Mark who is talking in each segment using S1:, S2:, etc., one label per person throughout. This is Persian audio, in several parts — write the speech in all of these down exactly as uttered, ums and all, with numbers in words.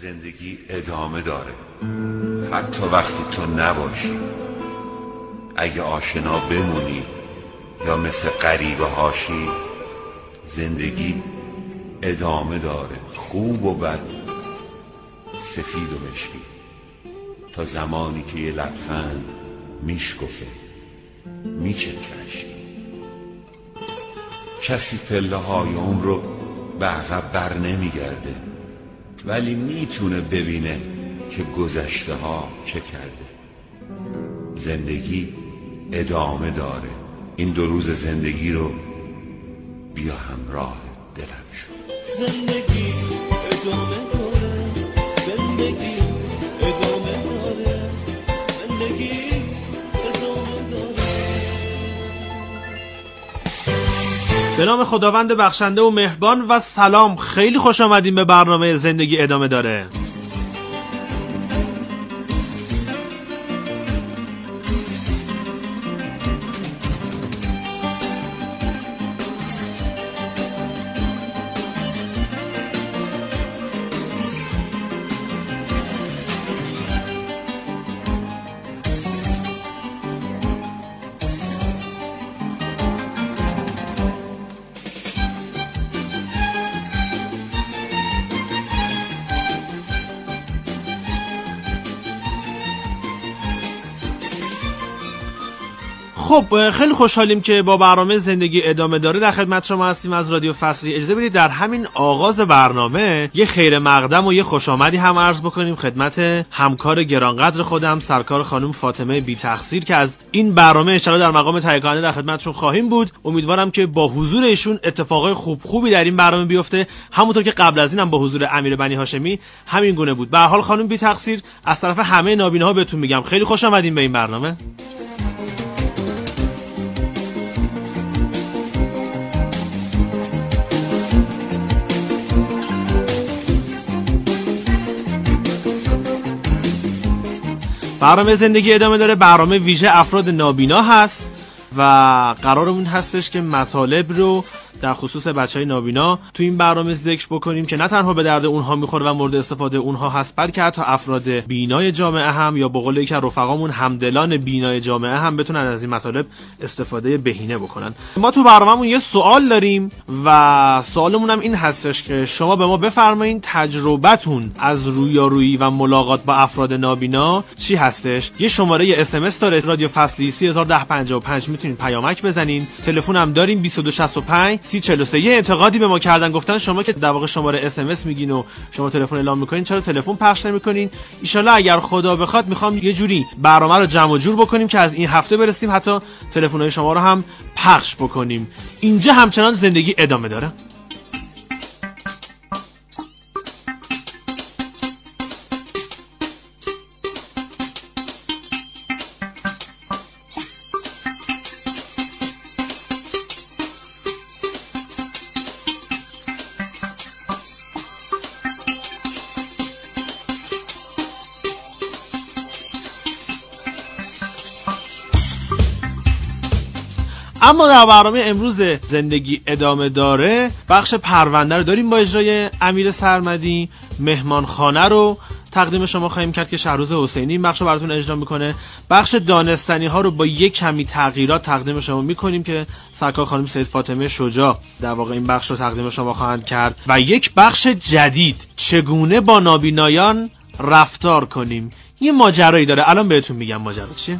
S1: زندگی ادامه داره حتی وقتی تو نباشی. اگه آشنا بمونی یا مثل غریبه هاشی، زندگی ادامه داره، خوب و بد، سفید و مشکی، تا زمانی که یه لبخند میشکفه میچکش. کسی پله های اون رو به عقب بر نمیگرده، ولی میتونه ببینه که گذشته ها چه کرده. زندگی ادامه داره. این دو روز زندگی رو بیا همراه دلم شد.
S2: زندگی ادامه داره، زندگی ادامه داره، زندگی ادامه داره.
S3: به نام خداوند بخشنده و مهربان و سلام. خیلی خوش آمدیم به برنامه زندگی ادامه داره. خب خیلی خوشحالیم که با برنامه زندگی ادامه داره در خدمت شما هستیم از رادیو فصلی. اجازه بدید در همین آغاز برنامه یه خیر مقدم و یه خوش آمدی هم عرض بکنیم خدمت همکار گرانقدر خودم، سرکار خانم فاطمه بی تقصیر، که از این برنامه ان شاءالله در مقام تهیه کننده در خدمتشون خواهیم بود. امیدوارم که با حضور ایشون اتفاقای خوب خوبی در این برنامه بیفته، همونطور که قبل از اینم با حضور امیر بنی هاشمی همین گونه بود. به هر حال خانم بی تقصیر، از طرف همه نابیناها بهتون میگم خیلی خوش آمدین به این برنامه. برنامه زندگی ادامه داره برنامه ویژه افراد نابینا هست و قرارمون هستش که مطالب رو در خصوص بچهای نابینا تو این برنامه ذکر بکنیم که نه تنها به درد اونها میخوره و مورد استفاده اونها هست، بلکه حتی افراد بینای جامعه هم یا به قول یکی از رفقامون همدلان بینای جامعه هم بتونن از این مطالب استفاده بهینه بکنن. ما تو برنامه‌مون یه سوال داریم و سوالمون هم این هستش که شما به ما بفرمایید تجربتون از رویارویی و ملاقات با افراد نابینا چی هستش. یه شماره اس ام اس داره رادیو فصلی سه هزار و ده پنجاه و پنج، میتونین پیامک بزنین. تلفن هم داریم بیست و دو شصت و پنج سی چهل و سه. یه انتقادی به ما کردن، گفتن شما که در واقع شماره اس ام اس میگین و شما تلفن اعلام میکنین چرا تلفن پخش نمیکنین؟ ان شاءالله اگر خدا بخواد میخوام یه جوری برنامه رو جمع و جور بکنیم که از این هفته برسیم حتی تلفن‌های شما رو هم پخش بکنیم. اینجا همچنان زندگی ادامه داره. اما در برنامه امروز زندگی ادامه داره بخش پرونده رو داریم با اجرای امیر سرمدی. مهمان خانه رو تقدیم شما خواهیم کرد که شهروز حسینی این بخش رو براتون اجرا میکنه. بخش دانستنی ها رو با یک کمی تغییرات تقدیم شما میکنیم که سرکار خانم سید فاطمه شجاع در واقع این بخش رو تقدیم شما خواهند کرد. و یک بخش جدید، چگونه با نابینایان رفتار کنیم، یه ماجرایی داره. الان بهتون میگم ماجرا چیه.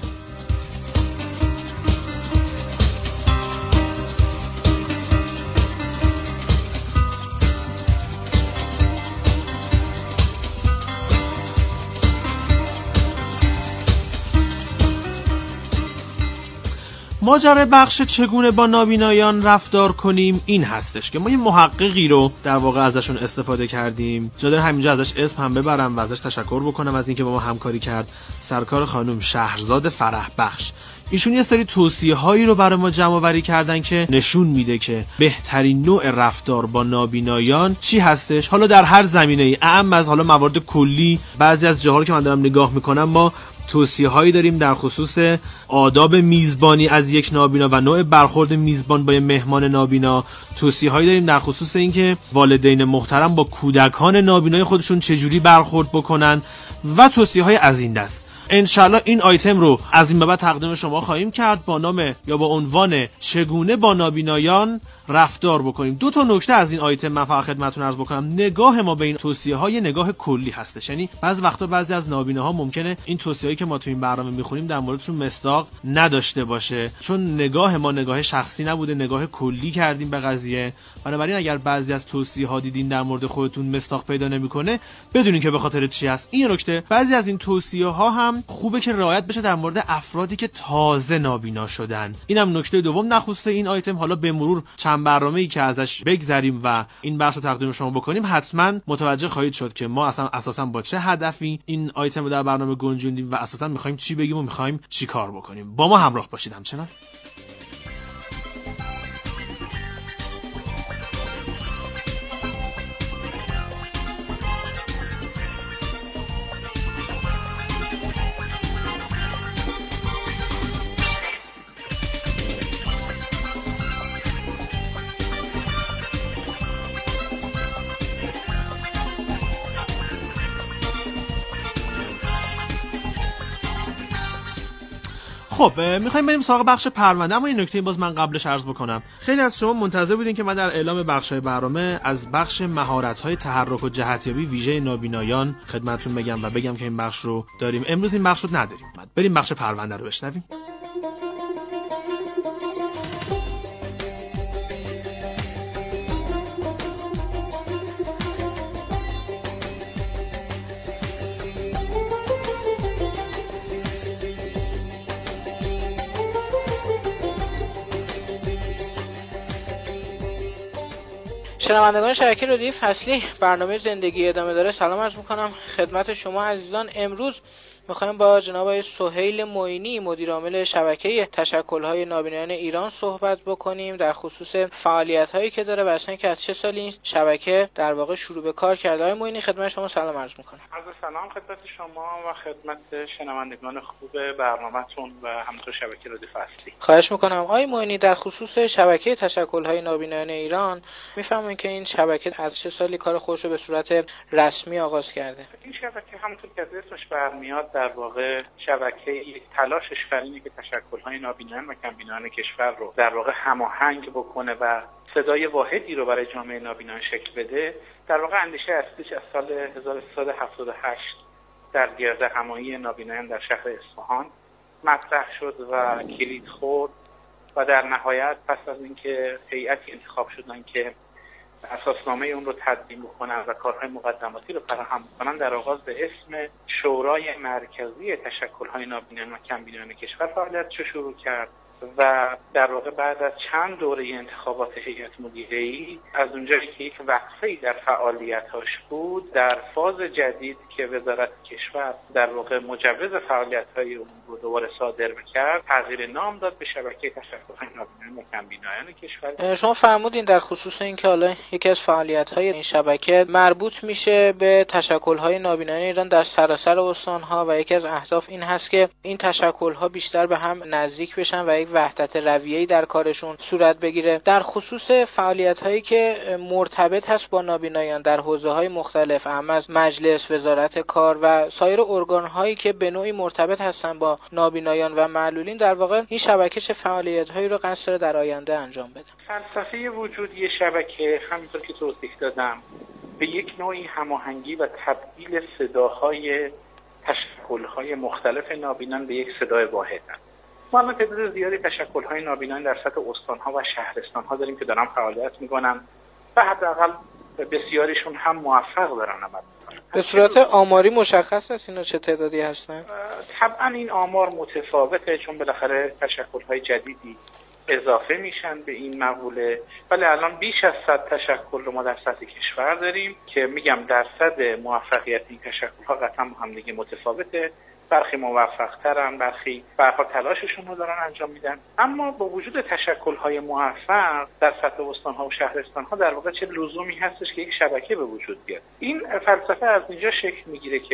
S3: ماجرای بخش چگونه با نابینایان رفتار کنیم این هستش که ما یه محققی رو در واقع ازشون استفاده کردیم. جا داره همینجا ازش اسم هم ببرم و ازش تشکر بکنم از اینکه با ما همکاری کرد. سرکار خانم شهرزاد فرح بخش، ایشون یه سری توصیه هایی رو برای ما جمع آوری کردن که نشون میده که بهترین نوع رفتار با نابینایان چی هستش. حالا در هر زمینه‌ای، اعم از حالا موارد کلی، بعضی از جاها که من دارم نگاه میکنم ما توصیه‌هایی داریم در خصوص آداب میزبانی از یک نابینا و نوع برخورد میزبان با مهمان نابینا. توصیه‌هایی داریم در خصوص اینکه والدین محترم با کودکان نابینای خودشون چجوری برخورد بکنن و توصیه‌های از این دست. انشالله این آیتم رو از این به بعد تقدیم شما خواهیم کرد با نام یا با عنوان چگونه با نابینایان رفتار بکنیم. دو تا نکته از این آیتم من فقط خدمتتون عرض بکنم. نگاه ما به این توصیه‌ها یه نگاه کلی هستش، یعنی بعضی وقتا بعضی از نابیناها ممکنه این توصیه‌هایی که ما تو این برنامه می‌خونیم در موردشون مصداق نداشته باشه، چون نگاه ما نگاه شخصی نبوده، نگاه کلی کردیم به قضیه. بنابراین اگر بعضی از توصیه‌ها دیدین در مورد خودتون مصداق پیدا نمی‌کنه، بدونین که به خاطر چی است. این نکته، بعضی از این توصیه‌ها هم خوبه که رعایت بشه در مورد افرادی که تازه نابینا شدن. اینم نکته دوم نخسته این آیتم. حالا به مرور چند برنامه‌ای که ازش بگذریم و این بحث رو تقدیم شما بکنیم، حتما متوجه خواهید شد که ما اصلا اساسا با چه هدفی این آیتم رو در برنامه گنجوندیم و اساسا می‌خوایم چی بگیم و می‌خوایم چی کار بکنیم. با ما همراه باشید همچنان. خب میخوایم بریم سراغ بخش پرونده، اما این نکته باز من قبلش عرض بکنم. خیلی از شما منتظر بودین که من در اعلام بخش‌های برنامه از بخش مهارت‌های تحرک و جهتیابی ویژه نابینایان خدمتتون بگم و بگم که این بخش رو داریم. امروز این بخش رو نداریم. بریم بخش پرونده رو بشنویم.
S4: شنوندگان شبکه رادیو فصلی، برنامه زندگی ادامه داره. سلام عرض میکنم خدمت شما عزیزان. امروز میخوایم با جناب آقای سهیل معینی مدیر عامل شبکه تشکل‌های نابینایان ایران صحبت بکنیم در خصوص فعالیت‌هایی که داره و اصلا که از چه سالی این شبکه در واقع شروع به کار کرده. آقای معینی خدمت شما سلام عرض میکنم.
S5: عرض سلام خدمت شما و خدمت شنوندگان خوب برنامه‌تون و همینطور شبکه رادیو فصلی.
S4: خواهش میکنم. آقای معینی در خصوص شبکه تشکل‌های نابینایان ایران میفهمون که این شبکه از چه سالی کار خودش رو به صورت رسمی آغاز کرده؟
S5: این شبکه همونطور که از اسمش برمیاد در واقع شبکه یک تلاشش بر اینه که تشکل‌های نابینایان و کمبینایان کشور رو در واقع هماهنگ بکنه و صدای واحدی رو برای جامعه نابینایان شکل بده. در واقع اندیشه اصلیش از سال هزار و سیصد و هفتاد و هشت در گردهمایی نابینایان در شهر اصفهان مطرح شد و کلید خورد و در نهایت پس از اینکه هیئتی انتخاب شدن که اساسنامه اون رو تدوین بکنن و کارهای مقدماتی رو فراهم بکنن، در آغاز به اسم شورای مرکزی تشکل‌های نابینایان و کمبینایان کشور فعالیتش رو شروع کرد و در واقع بعد از چند دوره انتخابات هیئت مدیره‌ای از اونجایی که یک وقفه‌ای در فعالیت‌هاش بود، در فاز جدید که وزارت کشور در واقع مجوز فعالیت‌های اون رو دوباره صادر کرد، تغییر نام داد به شبکه تشکل‌های نابینایان و کمبینایان کشور.
S4: شما فرمودین در خصوص اینکه حالا یکی از فعالیت‌های این شبکه مربوط میشه به تشکل‌های نابینایان ایران در سراسر استان‌ها و یکی از اهداف این هست که این تشکل‌ها بیشتر به هم نزدیک بشن و یک وحدت رویه‌ای در کارشون صورت بگیره. در خصوص فعالیت‌هایی که مرتبط هست با نابینایان در حوزه‌های مختلف، اهم از مجلس، وزارت کار و سایر ارگان‌هایی که به نوعی مرتبط هستن با نابینایان و معلولین، در واقع این شبکه چه فعالیت‌هایی رو قصد داره در آینده انجام بده؟
S5: فلسفه وجودی شبکه همونطور که توضیح دادم به یک نوعی هماهنگی و تبدیل صداهای تشکل‌های مختلف نابینان به یک صدای واحد است. ما الان تعداد زیادی تشکل‌های نابینان در سطح استان‌ها و شهرستان‌ها داریم که دارن فعالیت می‌کنن و حداقل بسیاریشون هم موفق دارن عمل می‌کنن.
S4: به صورت آماری مشخص است اینا چه تعدادی هستن؟
S5: طبعا این آمار متفاوته، چون بالاخره تشکل‌های جدیدی اضافه میشن به این مقوله، ولی الان بیش از صد تشکل رو ما در سطح کشور داریم که میگم درصد موفقیت این تشکل‌ها قطعا با هم دیگه متفاوته. برخی موفق‌ترن، برخی به هر حال تلاششون رو دارن انجام میدن، اما با وجود تشکل‌های موفق در سطح استان‌ها و شهرستان‌ها در واقع چه لزومی هستش که یک شبکه به وجود بیاد. این فلسفه از اینجا شکل میگیره که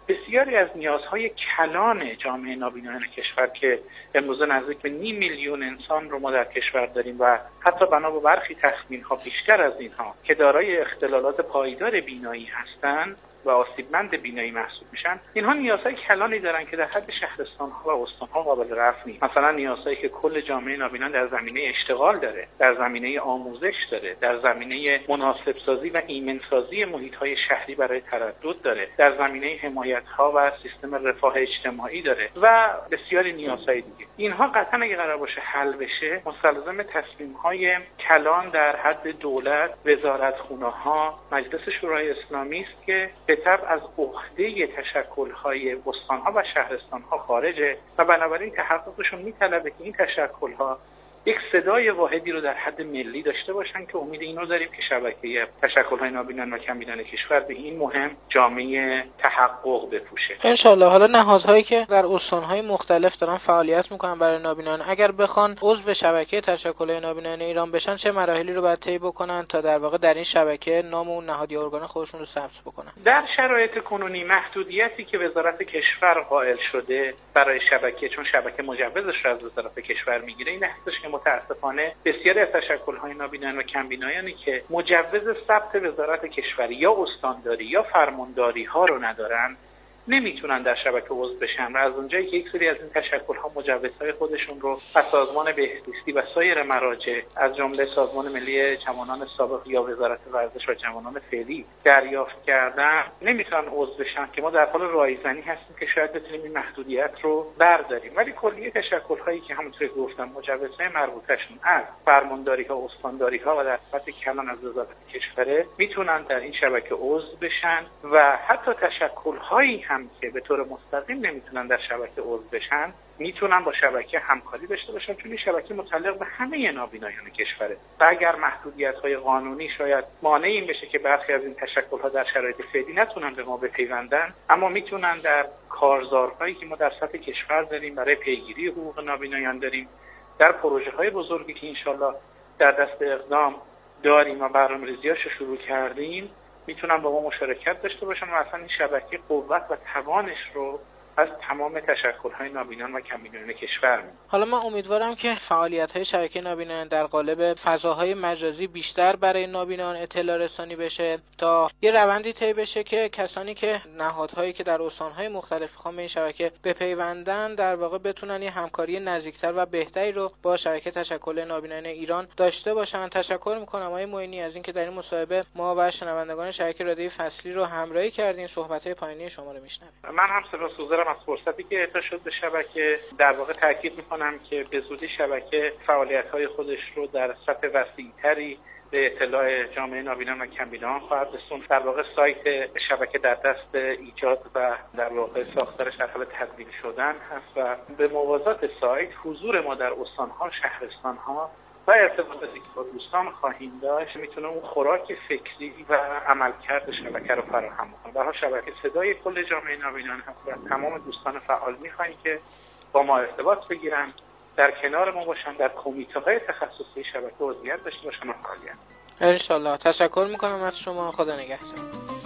S5: بسیاری از نیازهای کلان جامعه نابینایان کشور که امروز نزدیک به نیم میلیون انسان رو ما در کشور داریم و حتی بنا به برخی تخمین‌ها بیشتر از اینها که دارای اختلالات پایدار بینایی هستند و آسیبمند بینایی محسوب میشن، اینها نیازهای کلانی دارن که در حد شهرستان‌ها و استان‌ها قابل رفع نیست. مثلا نیازهایی که کل جامعه نابینا در زمینه اشتغال داره، در زمینه آموزش داره، در زمینه مناسب سازی و ایمن سازی محیط‌های شهری برای تردد داره، در زمینه حمایت‌ها و سیستم رفاه اجتماعی داره و بسیاری نیازهای دیگه. اینها قطعا اگه قرار باشه حل بشه، مستلزم تصمیم‌های کلان در حد دولت، وزارتخونه‌ها، مجلس شورای اسلامی است که به طبع از عهده تشکل‌های استان‌ها و شهرستان‌ها خارجه و بنابراین تحققشون می‌طلبه که این تشکل‌ها یک صدای واحدی رو در حد ملی داشته باشن که امید اینو داریم که شبکه تشکل‌های نابینان و کم‌بینان کشور به این مهم جامعه تحقق بپوشه.
S4: انشالله. حالا نهادهایی که در استان‌های مختلف دارن فعالیت میکنن برای نابینان، اگر بخوان عضو شبکه تشکل‌های نابینان ایران بشن، چه مراحلی رو باید طی بکنن تا در واقع در این شبکه نام اون نهاد یا ارگان خودشون رو ثبت بکنن؟
S5: در شرایط کنونی محدودیتی که وزارت کشور قائل شده برای شبکه، چون شبکه مجوزش رو از وزارت کشور میگیره، این هستش که متاسفانه بسیاری از تشکل‌های نابینایان و کم‌بینایانی که مجوز ثبت وزارت کشور یا استانداری یا فرمانداری ها رو ندارن نمیتونن در شبکه عضو بشن و از اونجایی که یک سری از این تشکل‌ها مجوزهای خودشون رو از سازمان بهزیستی و سایر مراجع از جمله سازمان ملی جوانان سابق یا وزارت ورزش و جوانان فعلی دریافت کردن، نمیتونن عضو بشن که ما در حال رایزنی هستیم که شاید بتونیم این محدودیت رو برداریم. ولی کلیه تشکل‌هایی که همونطور که گفتم مجوزهای مربوطه‌شون از فرمانداری‌ها، استانداری‌ها و در سطح کلان از وزارت کشور میتونن در این شبکه عضو بشن و حتی تشکل‌هایی هم که به طور مستقیم نمیتونن در شبکه عضو بشن میتونن با شبکه همکاری داشته باشن، چون این شبکه متعلق به همه نابینایان کشوره و اگر محدودیت‌های قانونی شاید مانع این بشه که برخی از این تشکل‌ها در شرایط فعلی نتونن به ما بپیوندن، اما میتونن در کارزارهایی که ما در سطح کشور داریم برای پیگیری حقوق نابینایان داریم، در پروژه‌های بزرگی که انشالله در دست اقدام داریم و برنامه‌ریزی‌اش رو شروع کردیم، میتونن با ما مشارکت داشته باشن و اصلا این شبکه قوت و توانش رو از تمام تشکل‌های نابینان و کم‌بینان کشور می‌دیم.
S4: حالا من امیدوارم که فعالیت‌های شبکه نابینان در قالب فضاهای مجازی بیشتر برای نابینان اطلاع رسانی بشه تا یه روندی طی بشه که کسانی که نهادهایی که در استان‌های مختلف می‌خوان به این شبکه بپیوندن در واقع بتونن یه همکاری نزدیکتر و بهتری رو با شبکه تشکل نابینان ایران داشته باشن. تشکر می‌کنم آقای معینی از اینکه در این مصاحبه ما و شنوندگان شبکه رادیویی فصلی رو همراهی کردین. صحبت‌های پایانی شما رو می‌شنویم.
S5: من هم سپاسگزارم از فرصتی که اعطا شد به شبکه. در واقع تاکید میکنم که به زودی شبکه فعالیت‌های خودش رو در سطح وسیع‌تری به اطلاع جامعه نابینان و کم‌بینان خواهد رسوند. در واقع سایت شبکه در دست ایجاد و در واقع ساختارش در حال تدوین شدن هست و به موازات سایت حضور ما در استان‌ها، شهرستان‌ها و ارتباطاتی که با دوستان خواهیم داشت میتونه اون خوراک فکری و عملکرد شبکه رو فراهم کنه. در حال شبکه صدای کل جامعه نابینان هست و تمام دوستان فعال میخوایم که با ما ارتباط بگیرن، در کنار ما باشن، در کمیته‌های تخصصی شبکه عضویت داشته باشن و فعالیت.
S4: ان شاءالله. تشکر میکنم از شما. خدا نگهدار.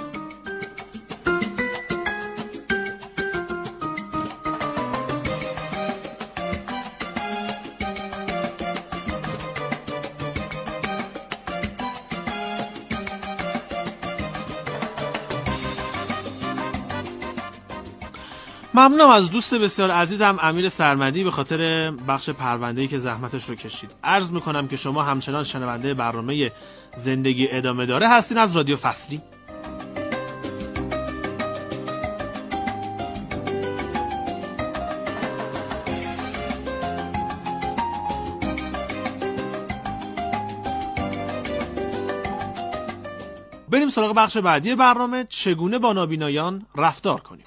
S3: ممنونم از دوست بسیار عزیزم امیر سرمدی به خاطر بخش پرونده‌ای که زحمتش رو کشید. عرض میکنم که شما همچنان شنونده برنامه زندگی ادامه داره هستین از رادیو فصلی. بریم سراغ بخش بعدی برنامه، چگونه با نابینایان رفتار کنیم.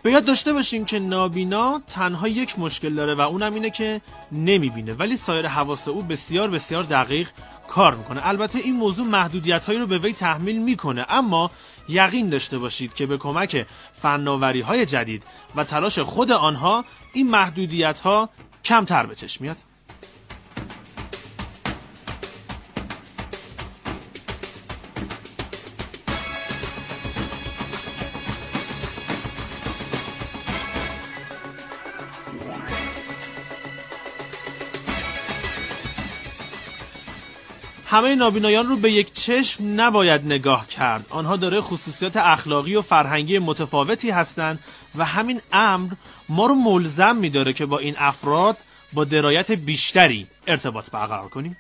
S3: به یاد داشته باشین که نابینا تنها یک مشکل داره و اونم اینه که نمیبینه، ولی سایر حواس او بسیار بسیار دقیق کار میکنه. البته این موضوع محدودیت‌هایی رو به وی تحمیل میکنه، اما یقین داشته باشید که به کمک فناوری‌های جدید و تلاش خود آنها این محدودیت‌ها کمتر به چشم میاد. همه نابینایان رو به یک چشم نباید نگاه کرد. آنها داره خصوصیات اخلاقی و فرهنگی متفاوتی هستند و همین امر ما رو ملزم می‌داره که با این افراد با درایت بیشتری ارتباط برقرار کنیم.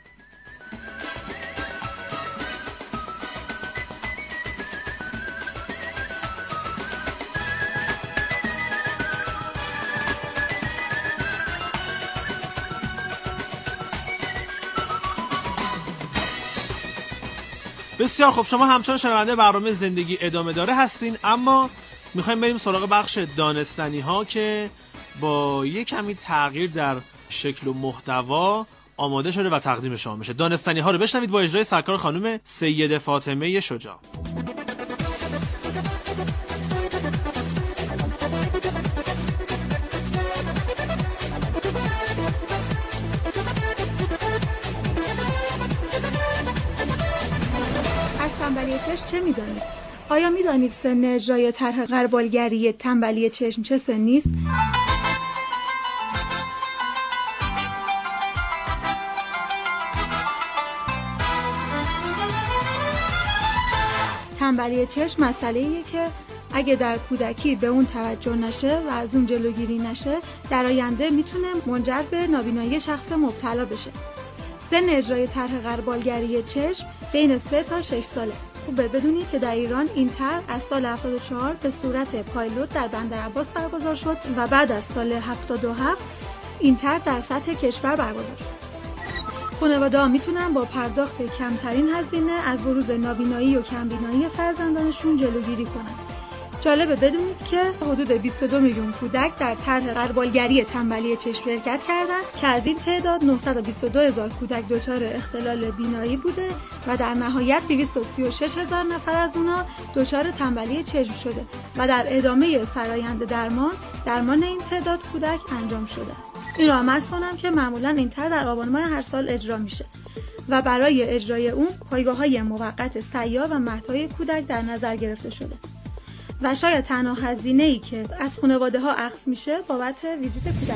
S3: بسیار خب، شما همچنان شنونده برنامه زندگی ادامه داره هستین، اما میخوایم بریم سراغ بخش دانستنی ها که با یک کمی تغییر در شکل و محتوا آماده شده و تقدیم شما میشه. دانستنی ها رو بشنوید با اجرای سرکار خانم سیده فاطمه شجاع.
S6: تنبلی چشم چه میدانید؟ آیا میدانید سن اجرای طرح غربالگری تنبلی چشم چه سنی است؟ تنبلی چشم مسئله‌ایه که اگه در کودکی به اون توجه نشه و از اون جلوگیری نشه، در آینده میتونه منجر به نابینایی شخص مبتلا بشه. سن اجرای طرح غربالگری چشم بین سه تا شش ساله. خوبه بدونید که در ایران این طرح از سال هفتاد و چهار به صورت پایلوت در بندر عباس برگزار شد و بعد از سال هفتاد و هفت این طرح در سطح کشور برگزار شد. خانواده‌ها میتونن با پرداخت کمترین هزینه از بروز نابینایی و کمبینایی فرزندانشون جلوگیری کنن. جالبه بدونید که حدود بیست و دو میلیون کودک در طرح غربالگری تنبلی چشم شرکت کردند که از این تعداد نهصد و بیست و دو هزار کودک دچار اختلال بینایی بوده و در نهایت دویست و سی و شش هزار نفر از اونها دچار تنبلی چشم شده و در ادامه فرایند درمان درمان این تعداد کودک انجام شده است. این را عرض کنم که معمولا این طرح در آبان ماه هر سال اجرا میشه و برای اجرای اون پایگاه‌های موقت سیار و مهدهای کودک در نظر گرفته شده. و شاید تنها هزینه‌ای که از خانواده‌ها اخذ میشه بابت ویزیت کودک.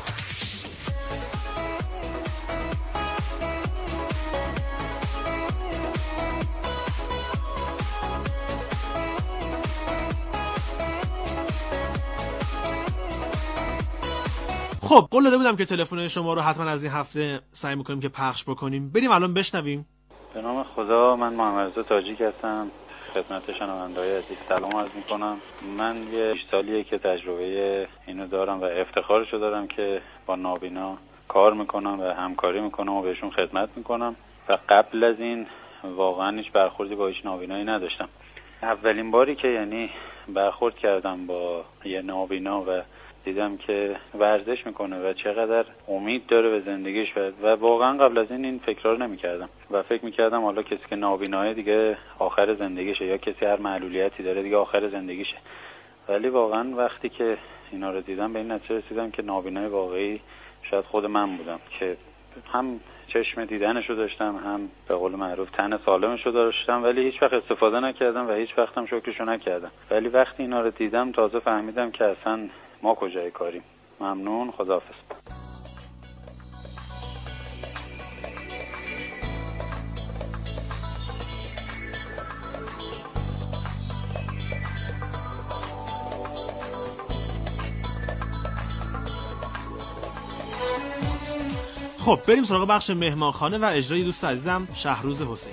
S3: خب قول داده بودم که تلفن شما رو حتما از این هفته سعی میکنیم که پخش بکنیم. بریم الان بشنویم.
S7: به نام خدا، من محمد رضا تاجیک هستم. خدمت شنونده‌های عزیز سلام عرض می‌کنم. من یه بیست سالیه که تجربه اینو دارم و افتخارشو دارم که با نابینا کار میکنم و همکاری میکنم و بهشون خدمت میکنم و قبل از این واقعا هیچ برخوردی با هیچ نابینایی نداشتم. اولین باری که یعنی برخورد کردم با یه نابینا و دیدم که ورزش میکنه و چقدر امید داره به زندگیش و واقعا قبل از این این فکرها رو نمیکردم و فکر میکردم حالا کسی که نابیناه دیگه آخر زندگیشه یا کسی هر معلولیتی داره دیگه آخر زندگیشه، ولی واقعا وقتی که اینا رو دیدم به این نتیجه رسیدم که نابینای واقعی شاید خود من بودم که هم چشم دیدنشو داشتم هم به قول معروف تن سالمشو داشتم، ولی هیچ وقت استفاده نکردم و هیچ وقت هم شکرشو نکردم. ولی وقتی اینا رو دیدم تازه فهمیدم که اصلا ما کجای کاریم. ممنون، خداحافظ.
S3: خب بریم سراغ بخش مهمانخانه و اجرای دوست عزیزم شهروز حسین.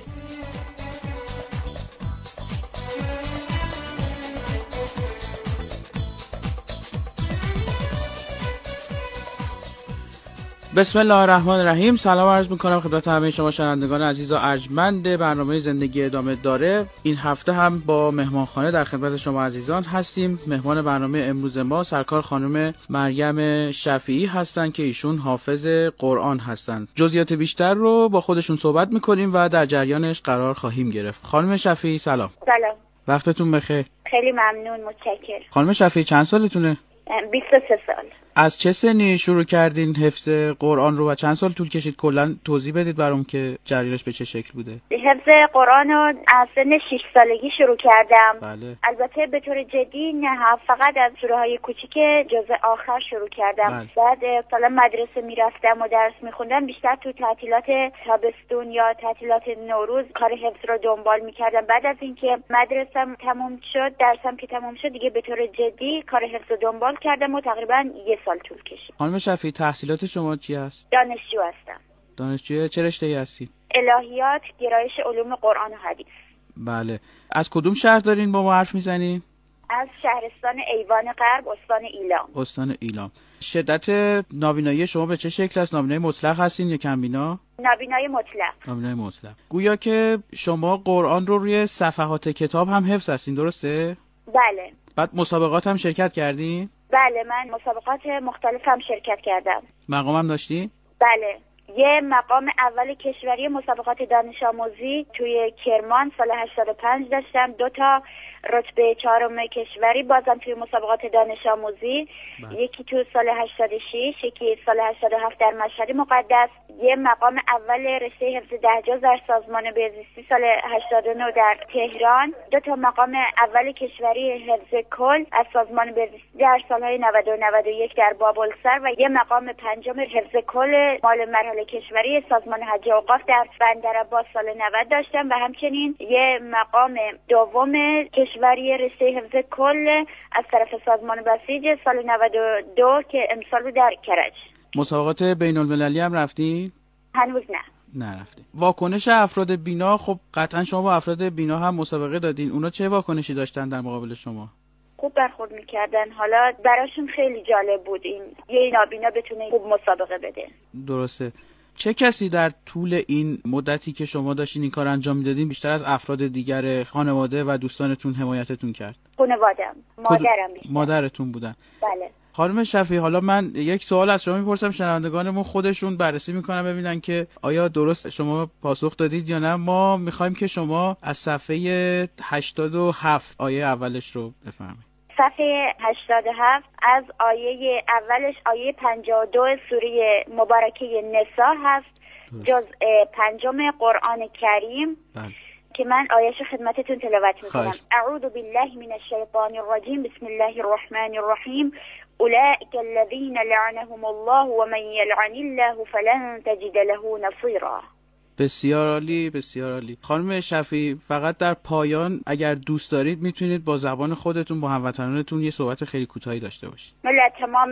S8: بسم الله الرحمن الرحیم. سلام عرض میکنم خدمت همه شما شنوندگان عزیز و ارجمند برنامه زندگی ادامه داره. این هفته هم با مهمانخانه در خدمت شما عزیزان هستیم. مهمان برنامه امروز ما سرکار خانم مریم شفیعی هستند که ایشون حافظ قرآن هستند. جزئیات بیشتر رو با خودشون صحبت میکنیم و در جریانش قرار خواهیم گرفت. خانم شفیعی سلام.
S9: سلام.
S8: وقتتون بخیر.
S9: خیلی ممنون، متشکرم.
S8: خانم شفیعی چند سالتونه؟
S9: بیست و سه سال.
S8: از چه سنی شروع کردین حفظ قرآن رو و چند سال طول کشید؟ کلا توضیح بدید برام که جریانش به چه شکل بوده.
S9: حفظ قرآن رو از سن شش سالگی شروع کردم.
S8: بله.
S9: البته به طور جدی نه، فقط از سوره های کوچیک جزء آخر شروع کردم.
S8: بله.
S9: بعد سال مدرسه میرفتم و درس میخوندم، بیشتر تو تعطیلات تابستون یا تعطیلات نوروز کار حفظ رو دنبال میکردم. بعد از اینکه مدرسم تموم شد، درسم که تموم شد، دیگه به طور جدی کار حفظ رو دنبال کردم و تقریبا یه سال طول کشید.
S8: خانم شفیعی تحصیلات شما چی هست؟
S9: دانشجو هستم.
S8: دانشجو چه رشته‌ای هستی؟
S9: الهیات، گرایش علوم قرآن و حدیث.
S8: بله. از کدوم شهر دارین با ما حرف میزنین؟
S9: از شهرستان ایوان غرب، استان ایلام.
S8: استان ایلام. شدت نابینایی شما به چه شکل است؟ نابینایی مطلق هستین یا کمبینا؟
S9: نابینایی مطلق.
S8: نابینایی مطلق. گویا که شما قرآن رو روی صفحات کتاب هم حفظ هستین، درسته؟
S9: بله.
S8: بعد مسابقات هم شرکت کردین؟
S9: بله، من مسابقات مختلف هم شرکت کردم.
S8: مقام هم داشتی؟
S9: بله. یه مقام اول کشوری مسابقات دانش آموزی توی کرمان سال هشتاد و پنج داشتم. دو تا رتبه چهارم کشوری بازم توی مسابقات دانش آموزی. بله. یکی تو سال هشتاد و شش، یکی سال هشتاد و هفت در مشهد مقدس. یه مقام اول رشته حفظ دهجاز در سازمان بهزیستی سال هشتاد و نه در تهران. دو تا مقام اول کشوری حفظ کل از سازمان بهزیستی در سالهای نود و نود و یک در بابلسر و یه مقام پنجم حفظ کل مال مرحله کشوری سازمان حج اوقاف در بندرعباس سال نود داشتم و همچنین یه مقام دوم کشوری رشته حفظ کل از طرف سازمان بسیج سال نود و دو که امسال رو در کرج.
S8: مسابقات بین المللی هم رفتی؟
S9: هنوز نه.
S8: نه رفتی. واکنش افراد بینا، خب قطعا شما با افراد بینا هم مسابقه دادین، اونا چه واکنشی داشتن در مقابل شما؟
S9: خوب برخورد میکردن. حالا براشون خیلی جالب بود این یه نابینا بتونه خوب مسابقه بده.
S8: درسته. چه کسی در طول این مدتی که شما داشتین این کار انجام میدادین بیشتر از افراد دیگر خانواده و دوستانتون حمایتتون کرد؟
S9: خانواده‌ام، مادرم بیشتر.
S8: مادرتون بودن؟
S9: بله.
S8: خانم شفیعی، حالا من یک سوال از شما میپرسم، شنوندگانمون خودشون بررسی میکنن ببینن که آیا درست شما پاسخ دادید یا نه. ما میخوایم که شما از صفحه هشتاد و هفت آیه اولش رو بفرمایید.
S9: صفحه هشتاد و هفت از آیه اولش آیه پنجاه و دو سوره مبارکه نساء هست، جزء پنجم قرآن کریم. بله. که من آیه‌شو خدمتتون تلاوت میکنم. اعوذ بالله من الشیطان الرجیم، بسم الله الرحمن الرحیم. اولئک الذین لعنهم الله و من یلعن الله فلن تجد له نصیرا.
S8: بسیار عالی، بسیار عالی. خانم شفیعی، فقط در پایان اگر دوست دارید میتونید با زبان خودتون با هموطنانتون یه صحبت خیلی کوتاهی داشته باشید.
S9: من تمام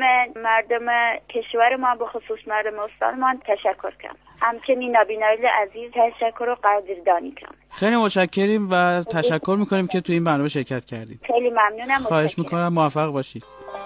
S9: مردم کشور ما به خصوص مردم استان ما تشکر کنم. همچنین نابینایی عزیز تشکر و قدردانی کنم.
S8: خیلی متشکریم و تشکر میکنیم که تو این برنامه شرکت کردید.
S9: خیلی ممنونم.
S8: خواهش میکنم موفق باشید.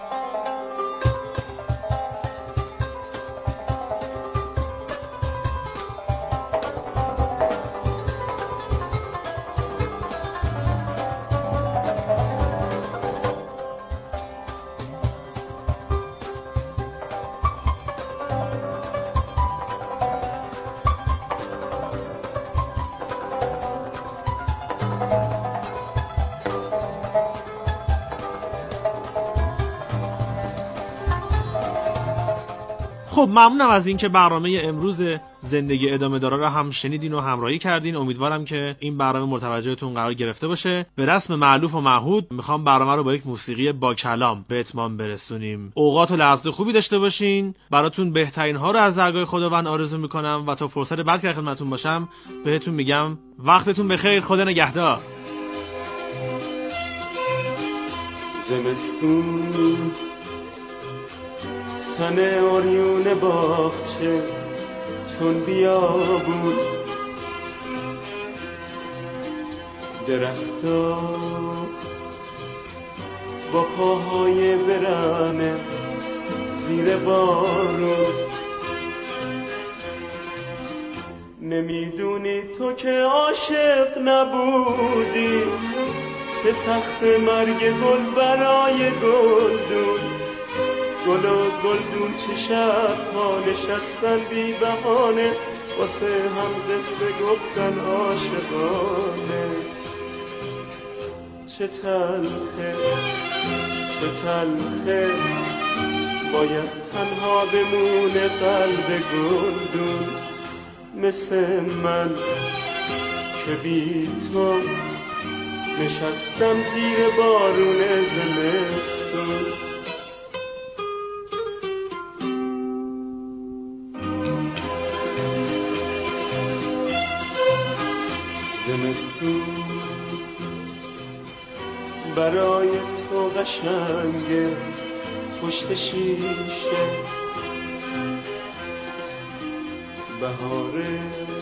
S3: خب ممنونم از اینکه برنامه امروز زندگی ادامه داره رو هم شنیدین و همراهی کردین. امیدوارم که این برنامه مورد توجهتون قرار گرفته باشه. به رسم مألوف و معهود میخوام برنامه رو با یک موسیقی با کلام به اتمام برسونیم. اوقات و لحظات خوبی داشته باشین. براتون بهترین ها رو از درگاه خداوند آرزو میکنم و تا فرصت بعد که خدمتتون باشم بهتون میگم وقتتون بخیر، خدا نگهدار.
S2: زمستون تن آریون باغچه چون بیابون، درختا با پاهای برهنه زیر بارون، نمیدونی تو که عاشق نبودی، که سخت مرگ گل برای گلدون. گل و گلدون چه شب‌ها نشستن بی بهانه، واسه هم قصه گفتن عاشقانه. چه تلخه چه تلخه باید تنها بمونه قلب گلدون، مثل من که بی تو نشستم زیر بارون زمستون. زمستون برای تو قشنگه پشت شیشه، بهاره